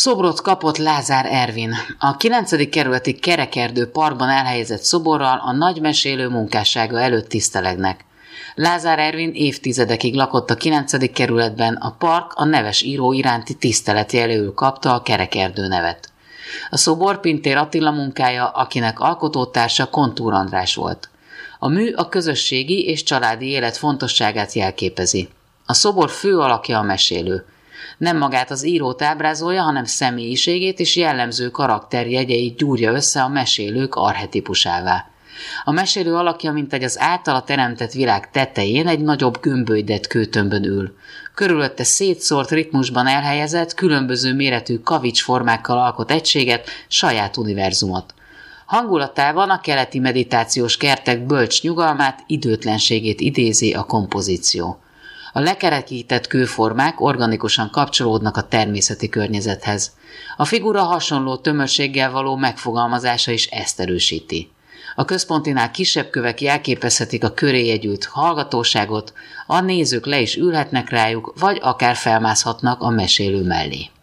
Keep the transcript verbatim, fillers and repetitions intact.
Szobrot kapott Lázár Ervin. A kilencedik kerületi Kerekerdő parkban elhelyezett szoborral a nagymesélő munkássága előtt tisztelegnek. Lázár Ervin évtizedekig lakott a kilencedik kerületben, a park a neves író iránti tiszteletjelőül kapta a Kerekerdő nevet. A szobor Pintér Attila munkája, akinek alkotótársa Kontúr András volt. A mű a közösségi és családi élet fontosságát jelképezi. A szobor fő alakja a mesélő. Nem magát az írót ábrázolja, hanem személyiségét és jellemző karakterjegyeit gyúrja össze a mesélők archetipusává. A mesélő alakja mintegy az általa teremtett világ tetején egy nagyobb gömbölydett kőtömbön ül. Körülötte szétszórt ritmusban elhelyezett, különböző méretű kavicsformákkal alkot egységet, saját univerzumot. Hangulatában a keleti meditációs kertek bölcs nyugalmát, időtlenségét idézi a kompozíció. A lekerekített kőformák organikusan kapcsolódnak a természeti környezethez. A figura hasonló tömörséggel való megfogalmazása is ezt erősíti. A központinál kisebb kövek jelképezhetik a köré jegyült hallgatóságot, a nézők le is ülhetnek rájuk, vagy akár felmászhatnak a mesélő mellé.